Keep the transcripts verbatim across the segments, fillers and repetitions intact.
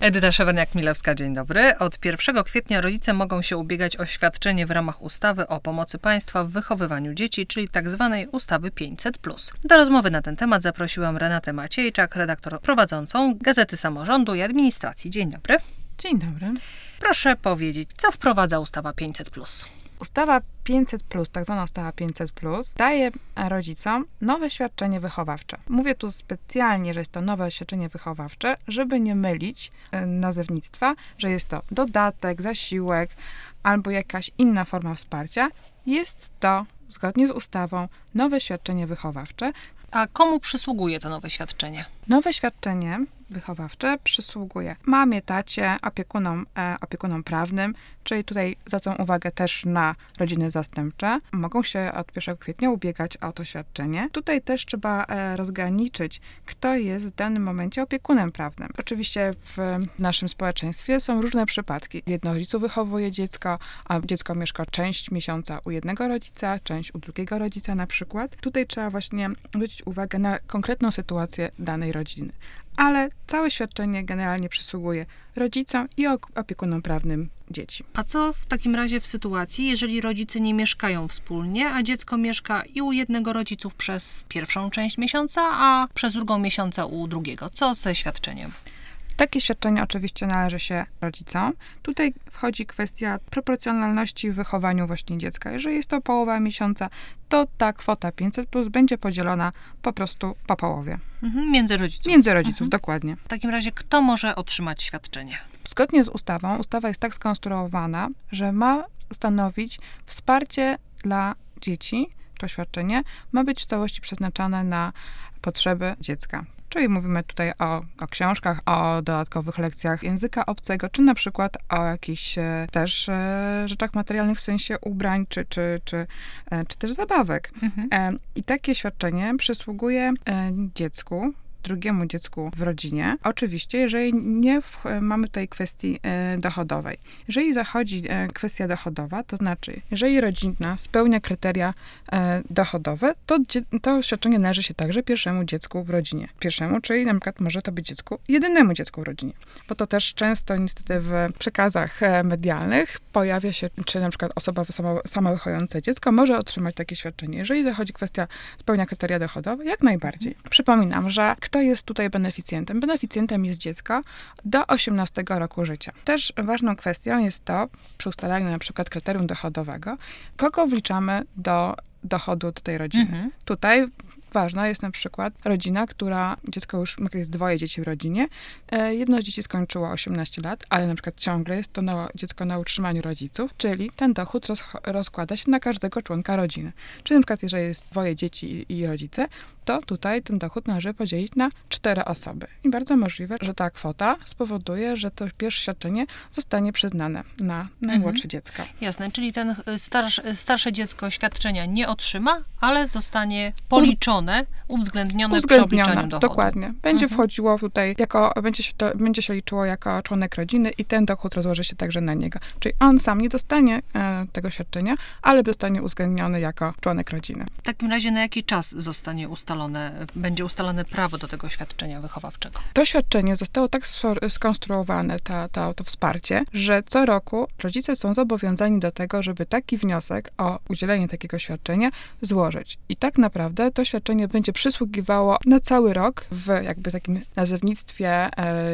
Edyta Szewerniak-Milewska, dzień dobry. Od pierwszego kwietnia rodzice mogą się ubiegać o świadczenie w ramach ustawy o pomocy państwa w wychowywaniu dzieci, czyli tzw. ustawy pięćset plus. Do rozmowy na ten temat zaprosiłam Renatę Maciejczak, redaktor prowadzącą Gazety Samorządu i Administracji. Dzień dobry. Dzień dobry. Proszę powiedzieć, co wprowadza ustawa pięćset plus? Ustawa pięćset plus, tak zwana ustawa pięćset plus, daje rodzicom nowe świadczenie wychowawcze. Mówię tu specjalnie, że jest to nowe świadczenie wychowawcze, żeby nie mylić nazewnictwa, że jest to dodatek, zasiłek albo jakaś inna forma wsparcia. Jest to, zgodnie z ustawą, nowe świadczenie wychowawcze. A komu przysługuje to nowe świadczenie? Nowe świadczenie wychowawcze przysługuje mamie, tacie, opiekunom, e, opiekunom prawnym, czyli tutaj zwracam uwagę też na rodziny zastępcze. Mogą się od pierwszego kwietnia ubiegać o to świadczenie. Tutaj też trzeba e, rozgraniczyć, kto jest w danym momencie opiekunem prawnym. Oczywiście w naszym społeczeństwie są różne przypadki. Jedno rodziców wychowuje dziecko, a dziecko mieszka część miesiąca u jednego rodzica, część u drugiego rodzica na przykład. Tutaj trzeba właśnie zwrócić uwagę na konkretną sytuację danej rodziny. Ale całe świadczenie generalnie przysługuje rodzicom i opiekunom prawnym dzieci. A co w takim razie w sytuacji, jeżeli rodzice nie mieszkają wspólnie, a dziecko mieszka i u jednego rodziców przez pierwszą część miesiąca, a przez drugą miesiąca u drugiego? Co ze świadczeniem? Takie świadczenie oczywiście należy się rodzicom. Tutaj wchodzi kwestia proporcjonalności w wychowaniu właśnie dziecka. Jeżeli jest to połowa miesiąca, to ta kwota pięćset plus będzie podzielona po prostu po połowie. Mhm, między rodziców. Między rodziców, mhm. dokładnie. W takim razie kto może otrzymać świadczenie? Zgodnie z ustawą, ustawa jest tak skonstruowana, że ma stanowić wsparcie dla dzieci. To świadczenie ma być w całości przeznaczane na potrzeby dziecka. Czyli mówimy tutaj o, o książkach, o dodatkowych lekcjach języka obcego, czy na przykład o jakichś e, też e, rzeczach materialnych w sensie ubrań, czy, czy, czy, e, czy też zabawek. Mhm. E, I takie świadczenie przysługuje e, dziecku, drugiemu dziecku w rodzinie. Oczywiście, jeżeli nie w, mamy tutaj kwestii e, dochodowej. Jeżeli zachodzi e, kwestia dochodowa, to znaczy, jeżeli rodzina spełnia kryteria e, dochodowe, to, to świadczenie należy się także pierwszemu dziecku w rodzinie. Pierwszemu, czyli na przykład może to być dziecku, jedynemu dziecku w rodzinie. Bo to też często niestety w przekazach e, medialnych pojawia się, czy na przykład osoba sama, sama wychowująca dziecko może otrzymać takie świadczenie. Jeżeli zachodzi kwestia spełnia kryteria dochodowe, jak najbardziej. Przypominam, że kto jest tutaj beneficjentem? Beneficjentem jest dziecko do osiemnastego roku życia. Też ważną kwestią jest to, przy ustalaniu na przykład kryterium dochodowego, kogo wliczamy do dochodu do tej rodziny. Mhm. Tutaj ważna jest na przykład rodzina, która, dziecko już, jest dwoje dzieci w rodzinie, jedno z dzieci skończyło osiemnaście lat, ale na przykład ciągle jest to na, dziecko na utrzymaniu rodziców, czyli ten dochód roz, rozkłada się na każdego członka rodziny. Czyli na przykład jeżeli jest dwoje dzieci i, i rodzice, to tutaj ten dochód należy podzielić na cztery osoby. I bardzo możliwe, że ta kwota spowoduje, że to pierwsze świadczenie zostanie przyznane na najmłodsze mhm. dziecko. Jasne, czyli ten starsze, starsze dziecko świadczenia nie otrzyma, ale zostanie policzone, uwzględnione, uwzględnione przy obliczaniu dochodu. Dokładnie. Będzie mhm. wchodziło tutaj, jako, będzie, się to, będzie się liczyło jako członek rodziny i ten dochód rozłoży się także na niego. Czyli on sam nie dostanie e, tego świadczenia, ale zostanie uwzględniony jako członek rodziny. W takim razie na jaki czas zostanie ustalone, będzie ustalone prawo do tego świadczenia wychowawczego? To świadczenie zostało tak skonstruowane, ta, ta, to wsparcie, że co roku rodzice są zobowiązani do tego, żeby taki wniosek o udzielenie takiego świadczenia złożyć. I tak naprawdę to świadczenie będzie przysługiwało na cały rok w jakby takim nazewnictwie e,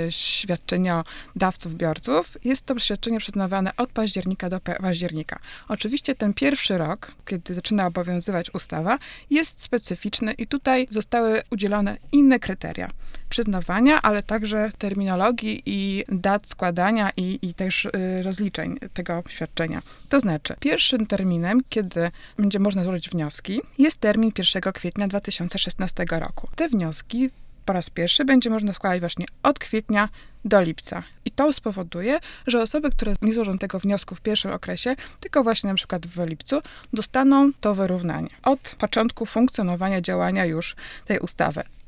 świadczeniodawców, biorców. Jest to świadczenie przyznawane od października do października. Oczywiście ten pierwszy rok, kiedy zaczyna obowiązywać ustawa, jest specyficzny i tutaj zostały udzielone inne kryteria przyznawania, ale także terminologii i dat składania i, i też y, rozliczeń tego świadczenia. To znaczy, pierwszym terminem, kiedy będzie można złożyć wnioski, jest termin pierwszego kwietnia dwa tysiące szesnastego roku. Te wnioski po raz pierwszy będzie można składać właśnie od kwietnia do lipca. I to spowoduje, że osoby, które nie złożą tego wniosku w pierwszym okresie, tylko właśnie na przykład w lipcu, dostaną to wyrównanie od początku funkcjonowania, działania już tej ustawy.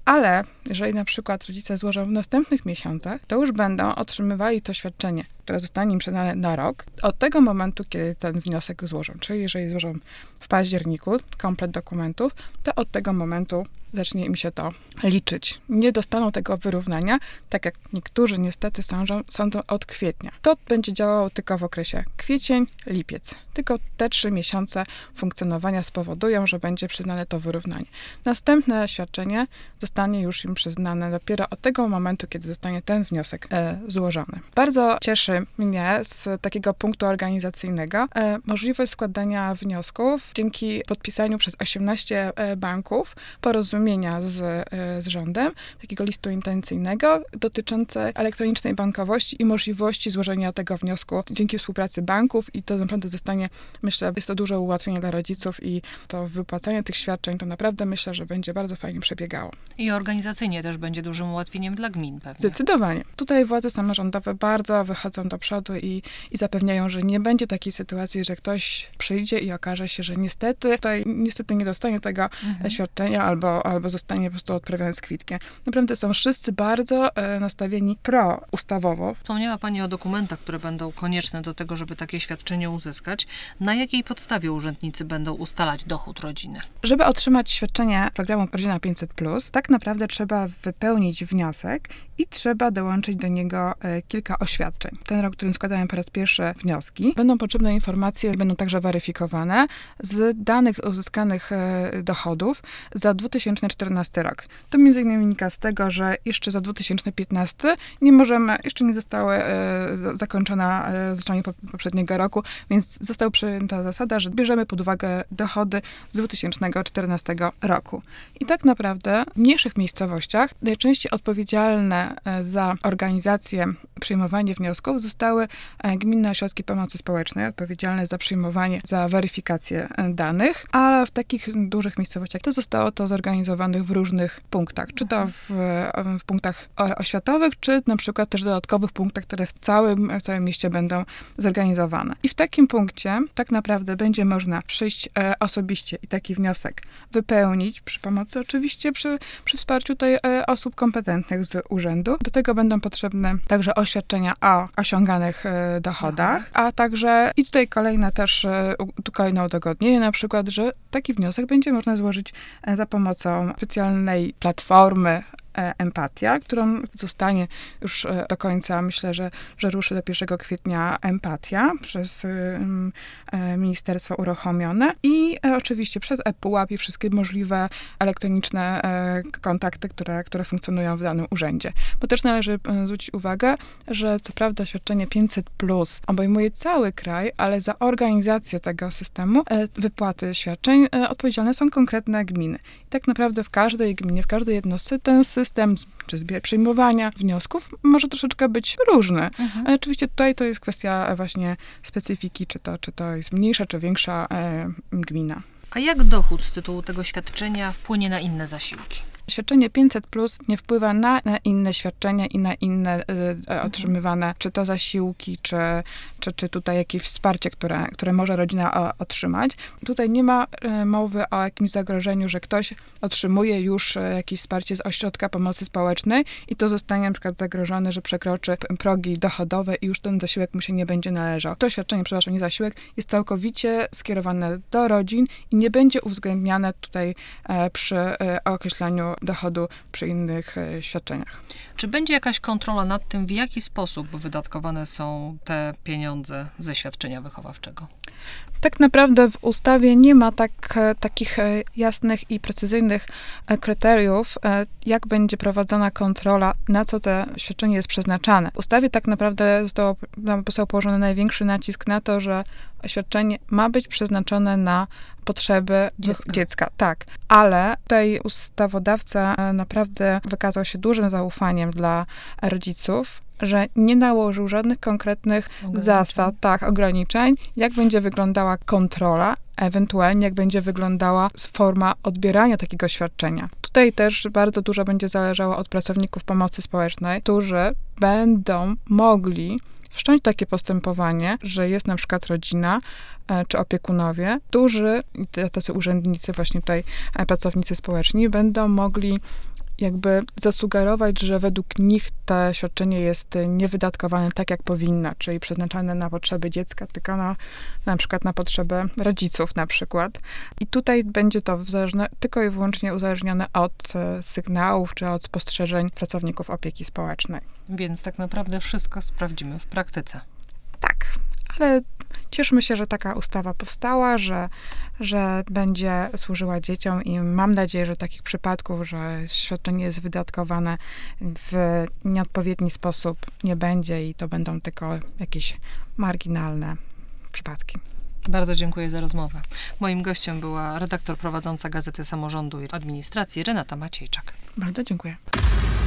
Ale jeżeli na przykład rodzice złożą w następnych miesiącach, to już będą otrzymywali to świadczenie, które zostanie im przekazane na rok, od tego momentu, kiedy ten wniosek złożą. Czyli jeżeli złożą w październiku komplet dokumentów, to od tego momentu zacznie im się to liczyć. Nie dostaną tego wyrównania, tak jak niektórzy niestety sądzą, sądzą od kwietnia. To będzie działało tylko w okresie kwiecień, lipiec. Tylko te trzy miesiące funkcjonowania spowodują, że będzie przyznane to wyrównanie. Następne świadczenie zostanie już im przyznane dopiero od tego momentu, kiedy zostanie ten wniosek e, złożony. Bardzo cieszy mnie z takiego punktu organizacyjnego e, możliwość składania wniosków dzięki podpisaniu przez osiemnaście banków porozumienia z, e, z rządem, takiego listu intencyjnego dotyczące elektronicznej bankowości i możliwości złożenia tego wniosku dzięki współpracy banków i to naprawdę zostanie, myślę, jest to duże ułatwienie dla rodziców i to wypłacanie tych świadczeń to naprawdę myślę, że będzie bardzo fajnie przebiegało. I organizacyjnie też będzie dużym ułatwieniem dla gmin pewnie. Zdecydowanie. Tutaj władze samorządowe bardzo wychodzą do przodu i, i zapewniają, że nie będzie takiej sytuacji, że ktoś przyjdzie i okaże się, że niestety tutaj niestety nie dostanie tego mhm. świadczenia albo, albo zostanie po prostu odprawiony z kwitkiem. Naprawdę są wszyscy bardzo e, nastawieni pro-ustawowo. Wspomniała Pani o dokumentach, które będą konieczne do tego, żeby takie świadczenie uzyskać. Na jakiej podstawie urzędnicy będą ustalać dochód rodziny? Żeby otrzymać świadczenie programu Rodzina pięćset plus, tak naprawdę trzeba wypełnić wniosek i trzeba dołączyć do niego e, kilka oświadczeń. Ten rok, w którym składałem po raz pierwszy wnioski, będą potrzebne informacje, będą także weryfikowane z danych uzyskanych e, dochodów za dwa tysiące czternasty rok. To między innymi wynika z tego, że jeszcze za dwa tysiące piętnasty nie możemy, jeszcze nie zostały e, zakończona e, zaczęcie poprzedniego roku, więc została przyjęta zasada, że bierzemy pod uwagę dochody z dwa tysiące czternastego roku. I tak naprawdę w mniejszych miejscowościach najczęściej odpowiedzialne za organizację, przyjmowanie wniosków zostały gminne ośrodki pomocy społecznej, odpowiedzialne za przyjmowanie, za weryfikację danych, ale w takich dużych miejscowościach to zostało to zorganizowane w różnych punktach, czy to w, w punktach oświatowych, czy na przykład też dodatkowych punktach, które w całym, w całym mieście będą zorganizowane. I w takim punkcie tak naprawdę będzie można przyjść e, osobiście i taki wniosek wypełnić przy pomocy oczywiście, przy, przy wsparciu tutaj e, osób kompetentnych z urzędu. Do tego będą potrzebne także oświadczenia o osiąganych e, dochodach, a także i tutaj kolejne też, e, tu kolejne udogodnienie na przykład, że taki wniosek będzie można złożyć e, za pomocą specjalnej platformy Empatia, którą zostanie już do końca, myślę, że, że ruszy do pierwszego kwietnia Empatia przez um, ministerstwo uruchomione i e, oczywiście przez ePUAP i wszystkie możliwe elektroniczne e, kontakty, które, które funkcjonują w danym urzędzie. Bo też należy zwrócić uwagę, że co prawda świadczenie pięćset plus obejmuje cały kraj, ale za organizację tego systemu e, wypłaty świadczeń e, odpowiedzialne są konkretne gminy. I tak naprawdę w każdej gminie, w każdej jednostce ten system System czy zbier- przyjmowania wniosków może troszeczkę być różny. Mhm. Ale oczywiście tutaj to jest kwestia właśnie specyfiki, czy to, czy to jest mniejsza, czy większa e, gmina. A jak dochód z tytułu tego świadczenia wpłynie na inne zasiłki? Świadczenie pięćset plus nie wpływa na, na inne świadczenia i na inne y, otrzymywane, czy to zasiłki, czy, czy, czy tutaj jakieś wsparcie, które, które może rodzina o, otrzymać. Tutaj nie ma y, mowy o jakimś zagrożeniu, że ktoś otrzymuje już y, jakieś wsparcie z ośrodka pomocy społecznej i to zostanie na przykład zagrożone, że przekroczy progi dochodowe i już ten zasiłek mu się nie będzie należał. To świadczenie, przepraszam, nie zasiłek, jest całkowicie skierowane do rodzin i nie będzie uwzględniane tutaj y, przy y, określaniu dochodu przy innych e, świadczeniach. Czy będzie jakaś kontrola nad tym, w jaki sposób wydatkowane są te pieniądze ze świadczenia wychowawczego? Tak naprawdę w ustawie nie ma tak, takich jasnych i precyzyjnych kryteriów, jak będzie prowadzona kontrola, na co to świadczenie jest przeznaczane. W ustawie tak naprawdę zostało, został położony największy nacisk na to, że świadczenie ma być przeznaczone na potrzeby dziecka. dziecka. Tak, ale tutaj ustawodawca naprawdę wykazał się dużym zaufaniem dla rodziców, że nie nałożył żadnych konkretnych zasad, tak, ograniczeń, jak będzie wyglądała kontrola, ewentualnie jak będzie wyglądała forma odbierania takiego świadczenia. Tutaj też bardzo dużo będzie zależało od pracowników pomocy społecznej, którzy będą mogli wszcząć takie postępowanie, że jest na przykład rodzina e, czy opiekunowie, którzy, tacy urzędnicy, właśnie tutaj e, pracownicy społeczni, będą mogli jakby zasugerować, że według nich to świadczenie jest niewydatkowane tak, jak powinno, czyli przeznaczane na potrzeby dziecka, tylko na, na przykład na potrzeby rodziców na przykład. I tutaj będzie to zależne, tylko i wyłącznie uzależnione od e, sygnałów czy od spostrzeżeń pracowników opieki społecznej. Więc tak naprawdę wszystko sprawdzimy w praktyce. Tak, ale cieszmy się, że taka ustawa powstała, że, że będzie służyła dzieciom i mam nadzieję, że takich przypadków, że świadczenie jest wydatkowane w nieodpowiedni sposób nie będzie i to będą tylko jakieś marginalne przypadki. Bardzo dziękuję za rozmowę. Moim gościem była redaktor prowadząca Gazety Samorządu i Administracji Renata Maciejczak. Bardzo dziękuję.